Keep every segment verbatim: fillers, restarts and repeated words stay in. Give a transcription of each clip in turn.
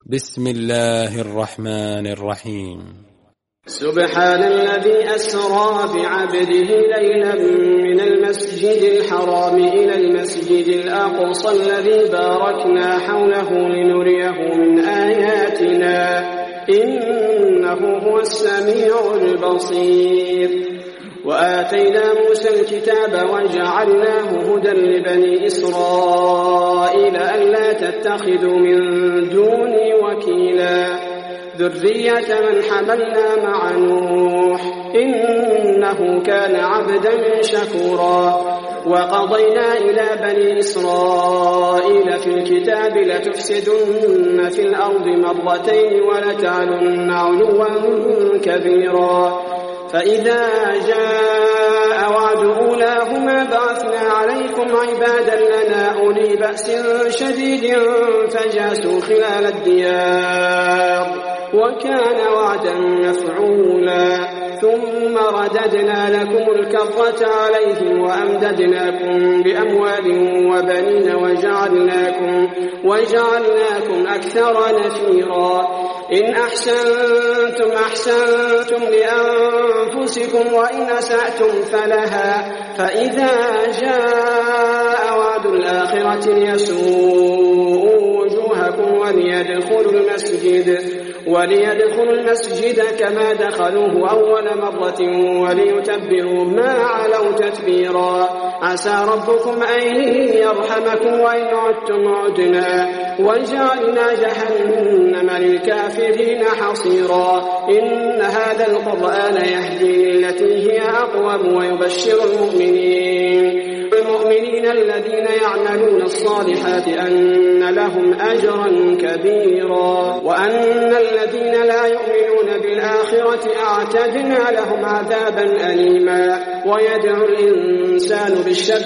بسم الله الرحمن الرحيم. سبحان الذي أسرى بعبده ليلا من المسجد الحرام إلى المسجد الأقصى الذي باركنا حوله لنريه من آياتنا إنه هو السميع البصير. وآتينا موسى الكتاب وجعلناه هدى لبني إسرائيل ألا تتخذوا من دوني وكيلا ذرية من حملنا مع نوح إنه كان عبدا شكورا. وقضينا إلى بني إسرائيل في الكتاب لتفسدن في الأرض مرتين ولتعلن علوا كبيرا. فإذا جاء وعد أولاهما بعثنا عليكم عبادا لنا أولي بأس شديد فجاسوا خلال الديار وكان وعدا مفعولا. ثم رددنا لكم الكرة عليهم وأمددناكم بأموال وبنين وجعلناكم, وجعلناكم أكثر نفيرا. إن أحسنتم أحسنتم لأنفسكم وإن أسأتم فلها. فإذا جاء وعد الآخرة ليسوءوا وجوهكم وليدخلوا المسجد وليدخلوا المسجد كما دخلوه أول مرة وليتبروا ما علوا تتبيرا. عسى ربكم أن يرحمكم وإن عدتم عدنا وجعلنا جهنم للكافرين حصيرا. إن هذا القرآن يهدي للتي هي أقوم ويبشر المؤمنين المؤمنين الذين يعملون الصالحات أن لهم أجرا كبيرا وأن الذين لا يؤمنون بالآخرة أعتدنا لهم عذابا أليما. ويدعو الإنسان بالشر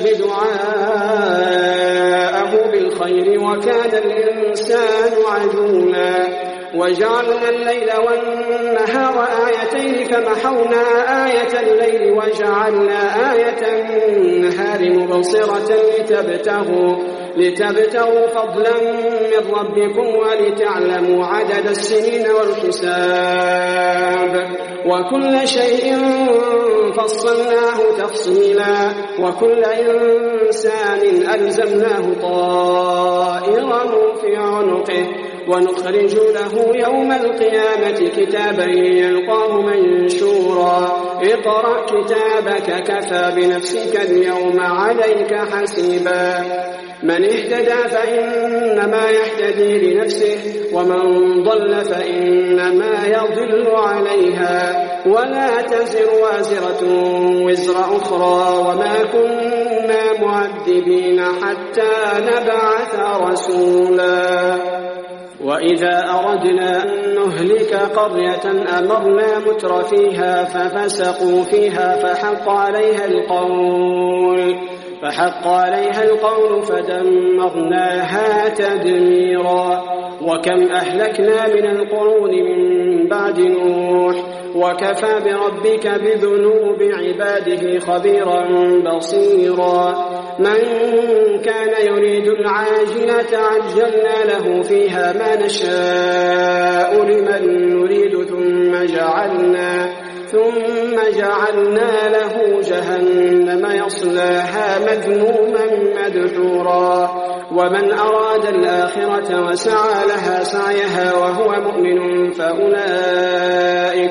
دعاءه بالخير وكان الإنسان عجولا. وجعلنا الليل والنهار آيتين فمحونا آية الليل وجعلنا آية النهار مبصرة لتبتغوا, لتبتغوا فضلا من ربكم ولتعلموا عدد السنين والحساب وكل شيء فصلناه تفصيلا. وكل إنسان ألزمناه طائره في عنقه ونخرج له يوم القيامة كتابا يلقاه منشورا. اقرأ كتابك كفى بنفسك اليوم عليك حسيبا. من اهتدى فإنما يهتدي لنفسه ومن ضل فإنما يضل عليها ولا تزر وازرة وزر أخرى وما كنا معذبين حتى نبعث رسولا. وإذا أردنا أن نهلك قرية أمرنا متر فيها ففسقوا فيها فحق عليها القول فحق عليها القول فدمرناها تدميرا. وكم أهلكنا من القرون من بعد نوح وكفى بربك بذنوب عباده خبيرا بصيرا. من كان يريد العاجلة عجلنا له فيها ما نشاء لمن نريد ثم جعلنا ثم جعلنا له جهنم يصلاها مذموما مدحورا. ومن أراد الآخرة وسعى لها سعيها وهو مؤمن فأولئك,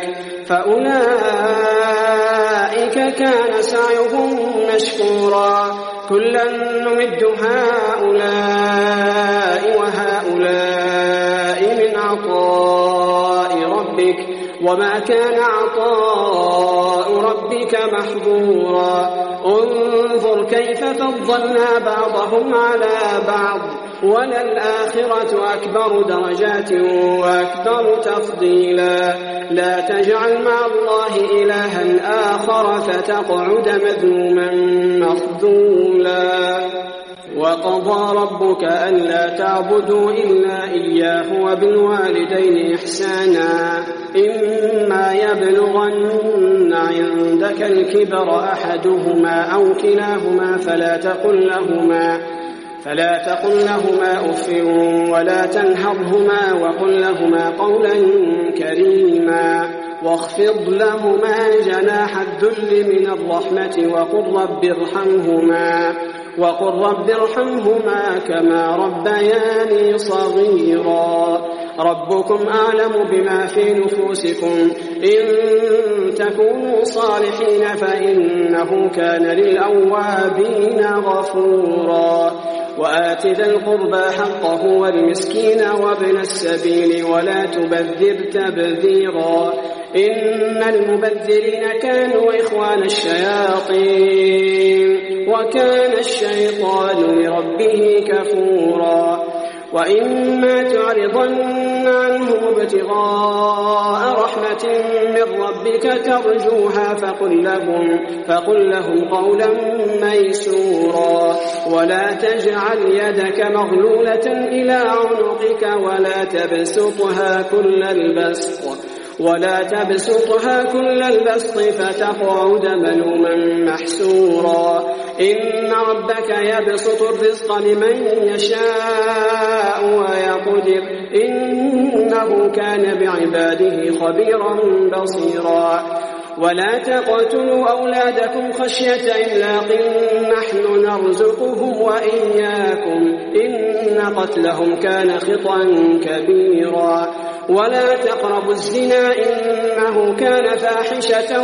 فأولئك كان سعيهم مشكورا. كلا نمد هؤلاء وهؤلاء من عطاء ربك وما كان عطاء ربك محظورا. انظر كيف فضلنا بعضهم على بعض وللآخرة أكبر درجات وأكبر تفضيلا. لا تجعل مع الله إلها آخر فتقعد مذموما مخذولا. وقضى ربك ألا تعبدوا إلا إياه وبالوالدين إحسانا إما يبلغن عندك الكبر أحدهما أو كلاهما فلا تقل لهما فلا تقل لهما أف ولا تنهرهما وقل لهما قولا كريما واخفض لهما جناح الذل من الرحمة وقل رب ارحمهما وقل رب ارحمهما كما ربياني صغيرا ربكم أعلم بما في نفوسكم إن تكونوا صالحين فإنه كان للأوابين غفورا وآت ذا القربى حقه والمسكين وابن السبيل ولا تبذر تبذيرا إن المبذرين كانوا إخوان الشياطين وكان الشيطان لربه كفورا وإما تعرضن عنهم ابتغاء رحمة من ربك ترجوها فقل لهم, فقل لهم قولا ميسورا ولا تجعل يدك مغلولة إلى عنقك ولا تبسطها كل البسط ولا تبسطها كل البسط فتقعد ملوما محسورا إن ربك يبسط الرزق لمن يشاء ويقدر إنه كان بعباده خبيرا بصيرا ولا تقتلوا أولادكم خشية إملاق نحن نرزقهم وإياكم إن قتلهم كان خطأ كبيرا ولا تقربوا الزنا إنه كان فاحشة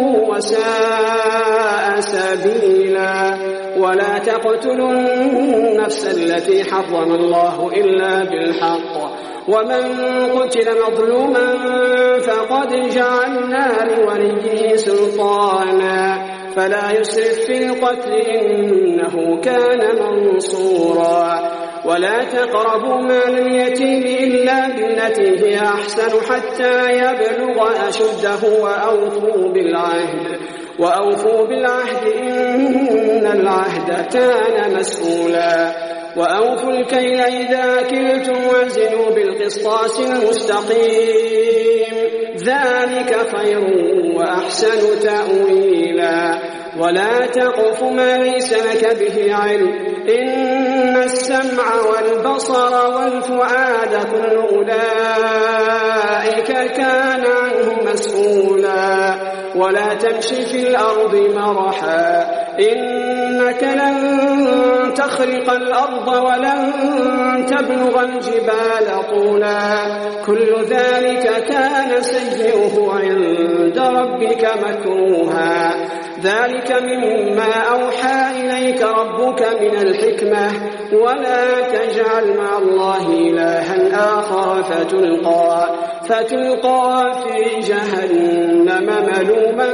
وساء سبيلا ولا تقتلوا النفس التي حرم الله إلا بالحق ومن قتل مظلوما فقد جعلنا لوليه سلطانا فلا يسرف في القتل إنه كان منصورا ولا تقربوا مال اليتيم إلا بالتي هي أحسن حتى يبلغ أشده وأوفوا بالعهد وأوفوا بالعهد إن العهد كان مسؤولا وأوفوا الكيل إذا كلتم وزنوا بالقسطاس المستقيم ذلك خير وأحسن تأويلا ولا تقف ما ليس لك به علم إن السمع والبصر والفؤاد كل أولئك كان عنه مسؤولا ولا تمشي في الأرض مرحا إنك لن تخرق الأرض ولن تبلغ الجبال طولا كل ذلك كان سيئه عند ربك مكروها ذلك مما أوحى إليك ربك من الحكمة ولا تجعل مع الله إلها آخر فتلقى, فتلقى في جهنم ملوما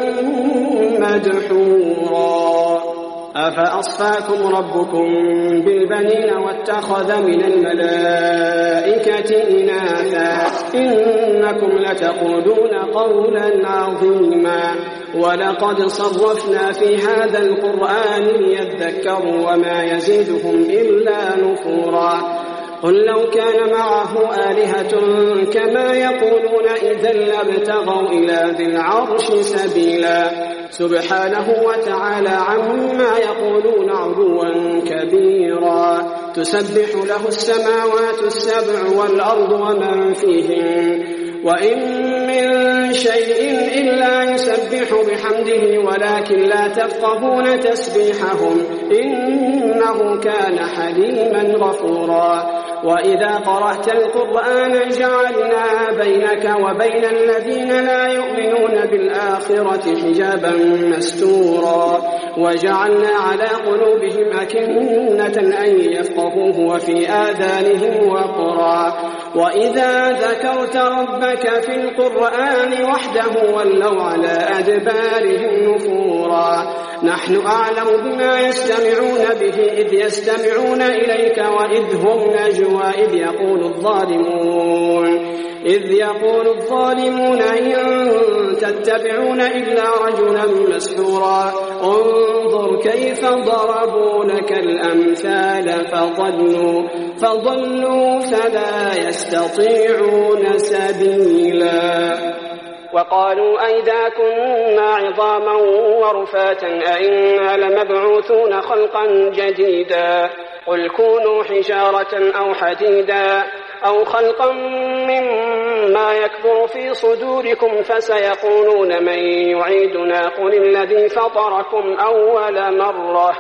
مدحورا أفأصفاكم ربكم بالبنين واتخذ من الملائكة إناثا إنكم لتقولون قولا عظيما ولقد صرفنا في هذا القرآن ليذكروا وما يزيدهم إلا نفورا قل لو كان معه آلهة كما يقولون إذا لابتغوا إلى ذي العرش سبيلا سبحانه وتعالى عما يقولون علوا كبيرا تسبح له السماوات السبع والأرض ومن فيهن وإن من شيء إلا يسبح بحمده ولكن لا تفقهون تسبيحهم إنه كان حليما غفورا وإذا قرأت القرآن جعلنا بينك وبين الذين لا يؤمنون بالآخرة حجابا مستورا وجعلنا على قلوبهم أكنة أن يفقهوه وفي آذانهم وقرا وإذا ذكرت ربك في القرآن وحده ولوا على أدبارهم نفورا نحن أعلم بما يستمعون به إذ يستمعون إليك وإذ هم نجوى إذ يقول الظالمون إذ يقول الظالمون إن تتبعون إلا رجلا مسحورا انظر كيف ضربوا لك الأمثال فضلوا, فضلوا فلا يستطيعون سبيلا وقالوا أئذا كنا عظاما ورفاتا أئنا لمبعوثون خلقا جديدا قل كونوا حجارة أو حديدا أو خلقا مما يكبر في صدوركم فسيقولون من يعيدنا قل الذي فطركم أول مرة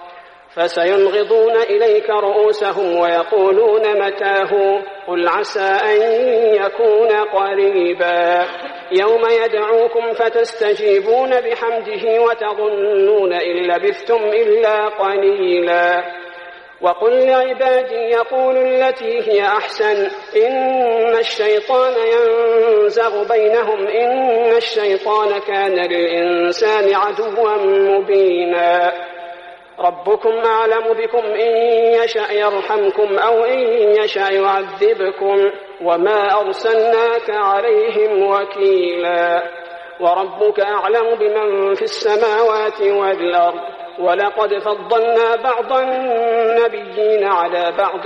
فسينغضون إليك رؤوسهم ويقولون متاه قل عسى أن يكون قريبا يوم يدعوكم فتستجيبون بحمده وتظنون إن لبثتم إلا قليلا وقل لعبادي يقولوا التي هي أحسن إن الشيطان ينزغ بينهم إن الشيطان كان للإنسان عدوا مبينا ربكم أعلم بكم إن يشأ يرحمكم أو إن يشأ يعذبكم وما أرسلناك عليهم وكيلا وربك أعلم بمن في السماوات والأرض ولقد فضلنا بعض النبيين على بعض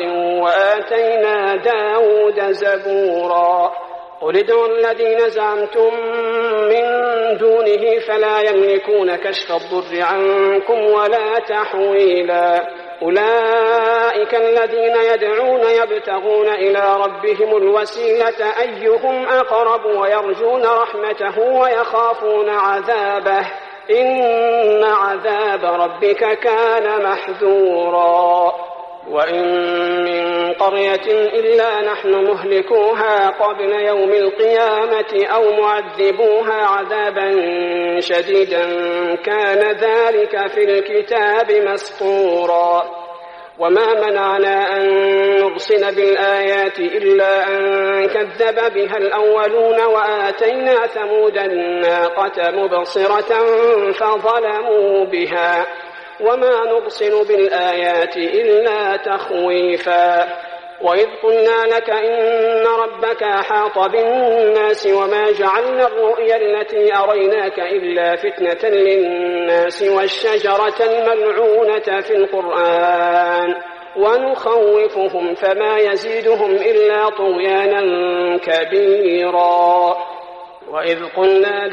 وآتينا داود زبورا قل ادعوا الذين زعمتم من دونه فلا يملكون كشف الضر عنكم ولا تحويلا أولئك الذين يدعون يبتغون إلى ربهم الوسيلة أيهم أقرب ويرجون رحمته ويخافون عذابه إن عذاب ربك كان محذورا وإن من قرية إلا نحن مهلكوها قبل يوم القيامة أو معذبوها عذابا شديدا كان ذلك في الكتاب مسطورا وما منعنا أن نرسل بالآيات إلا أن كذب بها الأولون وآتينا ثمود الناقة مبصرة فظلموا بها وما نرسل بالآيات إلا تخويفا وإذ قلنا لك إن ربك أحاط بالناس وما جعلنا الرؤيا التي أريناك إلا فتنة للناس والشجرة الملعونة في القرآن ونخوفهم فما يزيدهم إلا طغيانا كبيرا وإذ قلنا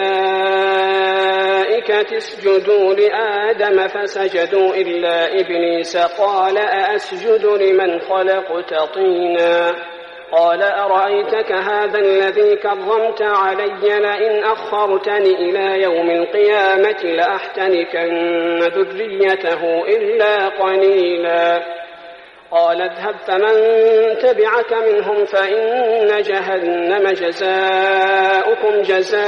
للملائكة اسجدوا لآدم فسجدوا إلا إبليس قال أأسجد لمن خلقت طينا قال أرأيتك هذا الذي كرمت علي لئن أخرتني إلى يوم القيامة لأحتنكن ذريته إلا قليلا قال اذهب فمن تبعك منهم فإن جهنم جزاؤكم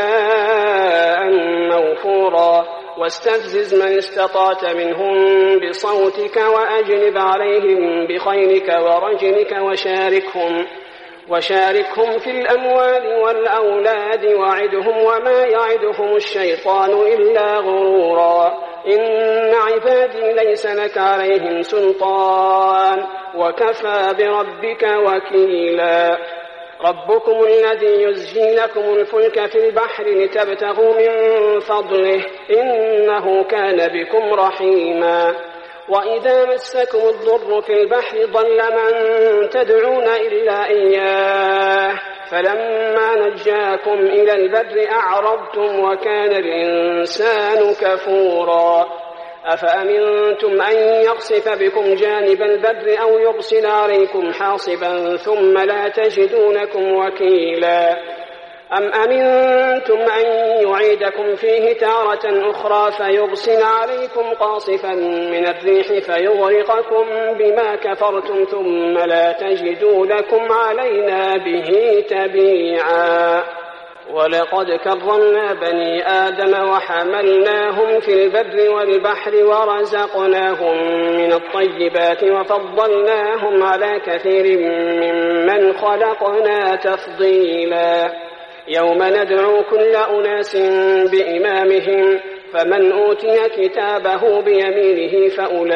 جزاء موفورا واستفزز من استطعت منهم بصوتك وأجلب عليهم بخيلك ورجلك وشاركهم وشاركهم في الأموال والأولاد وعدهم وما يعدهم الشيطان إلا غرورا إن عبادي ليس لك عليهم سلطان وكفى بربك وكيلا ربكم الذي يزجي لكم الفلك في البحر لتبتغوا من فضله إنه كان بكم رحيما وإذا مسكم الضر في البحر ضل من تدعون إلا إياه فلما نجاكم إلى البر أعرضتم وكان الإنسان كفورا أفأمنتم أن يخسف بكم جانب البر أو يرسل عليكم حاصبا ثم لا تجدوا لكم وكيلا أم أمنتم أن يعيدكم فيه تارة أخرى فيرسل عليكم قاصفا من الريح فيغرقكم بما كفرتم ثم لا تجدوا لكم علينا به تبيعا ولقد كرمنا بني آدم وحملناهم في البر والبحر ورزقناهم من الطيبات وفضلناهم على كثير ممن خلقنا تفضيلا يوم ندعو كل أناس بإمامهم فمن أوتي كتابه بيمينه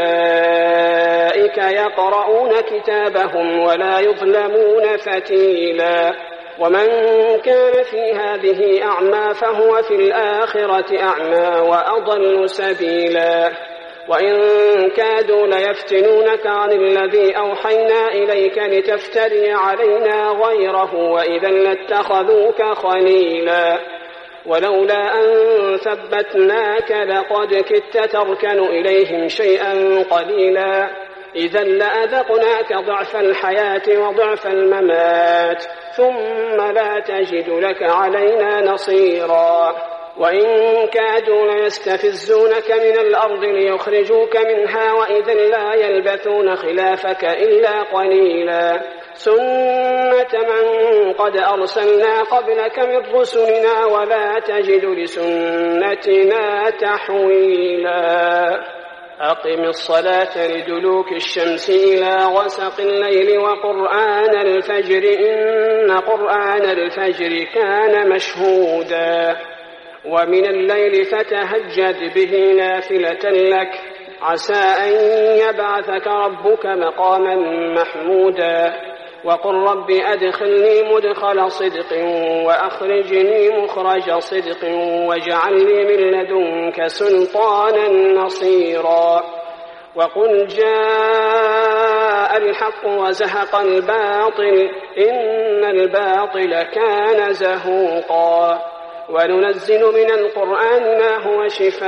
فأولئك يقرؤون كتابهم ولا يظلمون فتيلا ومن كان في هذه أعمى فهو في الآخرة أعمى وأضل سبيلا وإن كادوا ليفتنونك عن الذي أوحينا إليك لتفتري علينا غيره وإذا لاتخذوك خليلا ولولا أن ثبتناك لقد كدت تركن إليهم شيئا قليلا إذا لأذقناك ضعف الحياة وضعف الممات ثم لا تجد لك علينا نصيرا وإن كادوا ليستفزونك من الأرض ليخرجوك منها وإذا لا يلبثون خلافك إلا قليلا سنة من قد أرسلنا قبلك من رسلنا ولا تجد لسنتنا تحويلا أقم الصلاة لدلوك الشمس إلى غسق الليل وقرآن الفجر إن قرآن الفجر كان مشهودا ومن الليل فتهجد به نافلة لك عسى أن يبعثك ربك مقاما محمودا وقل رب أدخلني مدخل صدق وأخرجني مخرج صدق واجعل لي من لدنك سلطانا نصيرا وقل جاء الحق وزهق الباطل إن الباطل كان زهوقا وننزل من القرآن ما هو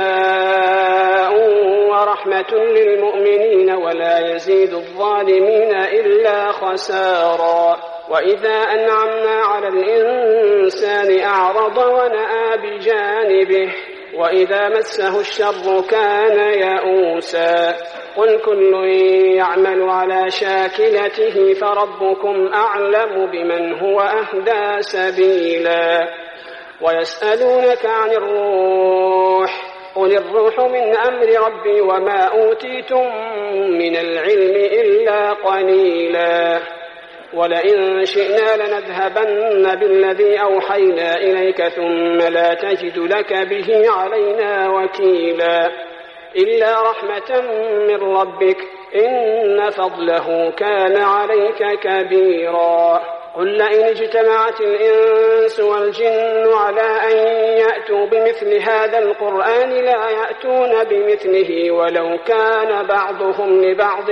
شفاء ورحمة للمؤمنين ولا يزيد الظالمين إلا خسارا وإذا أنعمنا على الإنسان أعرض ونأى بجانبه وإذا مسه الشر كان يئوسا قل كل يعمل على شاكلته فربكم أعلم بمن هو أهدى سبيلا ويسألونك عن الروح قل الروح من أمر ربي وما أوتيتم من العلم إلا قليلا ولئن شئنا لنذهبن بالذي أوحينا إليك ثم لا تجد لك به علينا وكيلا إلا رحمة من ربك إن فضله كان عليك كبيرا قل لئن اجتمعت الإنس والجن على أن يأتوا بمثل هذا القرآن لا يأتون بمثله ولو كان بعضهم لبعض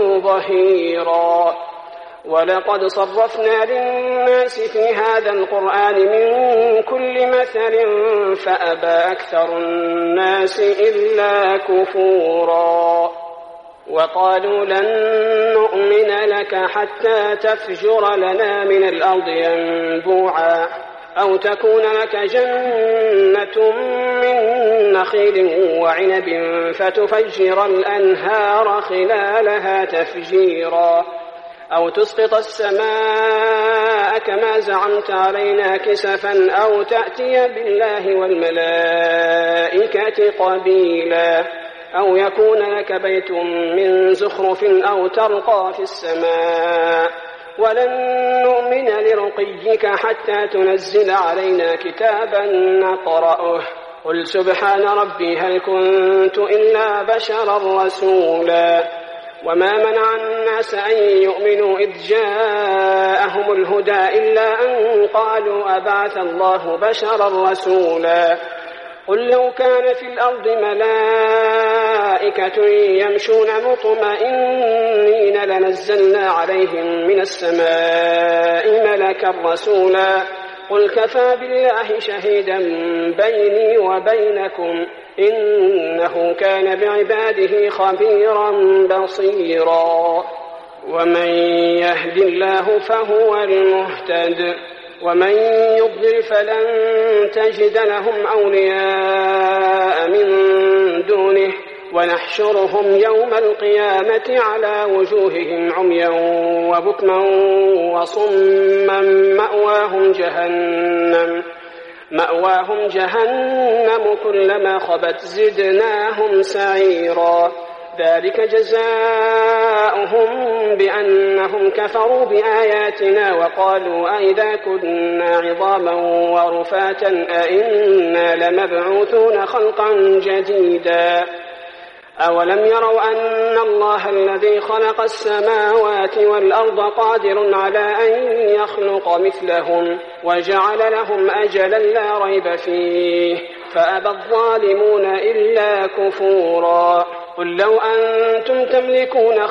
ظهيرا ولقد صرفنا للناس في هذا القرآن من كل مثل فأبى أكثر الناس إلا كفورا وقالوا لن نؤمن لك حتى تفجر لنا من الأرض ينبوعا أو تكون لك جنة من نخيل وعنب فتفجر الأنهار خلالها تفجيرا أو تسقط السماء كما زعمت علينا كسفا أو تأتي بالله والملائكة قبيلا أو يكون لك بيت من زخرف أو ترقى في السماء ولن نؤمن لرقيك حتى تنزل علينا كتابا نقرأه قل سبحان ربي هل كنت إلا بشرا رسولا وما منع الناس أن يؤمنوا إذ جاءهم الهدى إلا أن قالوا أبعث الله بشرا رسولا قل لو كان في الأرض ملائكة يمشون مطمئنين لنزلنا عليهم من السماء ملكا رسولا قل كفى بالله شهيدا بيني وبينكم إنه كان بعباده خبيرا بصيرا ومن يهد الله فهو المهتد ومن يضلل فلن تجد لهم أولياء من دونه ونحشرهم يوم القيامة على وجوههم عميا وبكما وصما مأواهم جهنم مأواهم جهنم كلما خبت زدناهم سعيرا ذلك جزاؤهم بأنهم كفروا بآياتنا وقالوا أئذا كنا عظاما ورفاتا أئنا لمبعوثون خلقا جديدا أولم يروا أن الله الذي خلق السماوات والأرض قادر على أن يخلق مثلهم وجعل لهم أجلا لا ريب فيه فأبى الظالمون إلا كفورا قل لو أنتم تملكون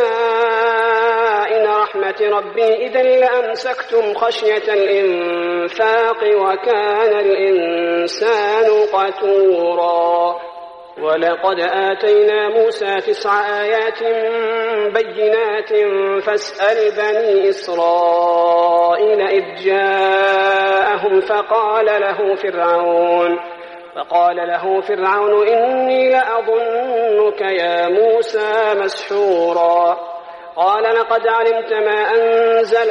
خزائن رحمة ربي إذا لأمسكتم خشية الإنفاق وكان الإنسان قتورا ولقد آتينا موسى تسع آيات بينات فاسأل بني إسرائيل إذ جاءهم فقال له فرعون فقال له فرعون إني لأظنك يا موسى مسحورا قال لقد علمت ما أنزل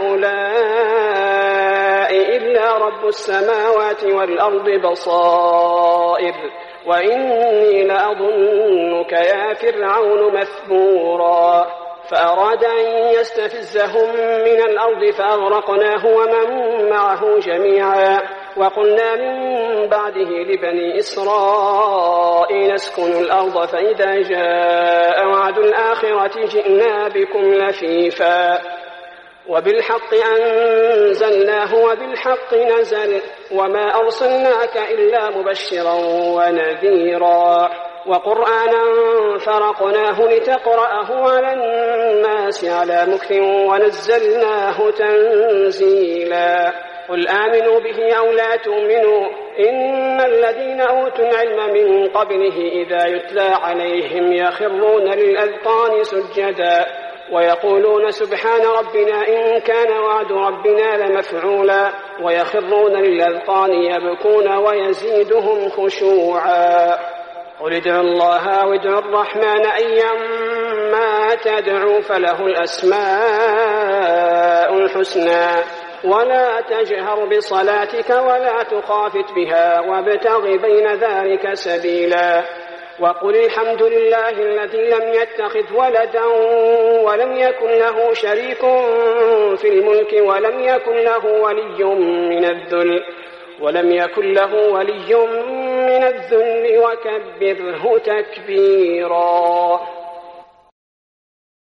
هؤلاء إلا رب السماوات والأرض بصائر وإني لأظنك يا فرعون مثبورا فأراد أن يستفزهم من الأرض فأغرقناه ومن معه جميعا وقلنا من بعده لبني إسرائيل اسكنوا الأرض فإذا جاء وعد الآخرة جئنا بكم لفيفا وبالحق أنزلناه وبالحق نزل وما أرسلناك إلا مبشرا ونذيرا وقرآنا فرقناه لتقرأه على الناس على مكث ونزلناه تنزيلا قل آمنوا به أو لا تؤمنوا إن الذين أوتوا العلم من قبله إذا يتلى عليهم يخرون للأذقان سجدا ويقولون سبحان ربنا إن كان وعد ربنا لمفعولا ويخرون للأذقان يبكون ويزيدهم خشوعا قل ادعوا الله وادعوا الرحمن أيما تدعوا فله الأسماء الحسنى ولا تجهر بصلاتك ولا تخافت بها وابتغ بين ذلك سبيلا وقل الحمد لله الذي لم يتخذ ولدا ولم يكن له شريك في الملك ولم يكن له ولي من الذل ولم يكن له ولي من الذل وكبره تكبيرا.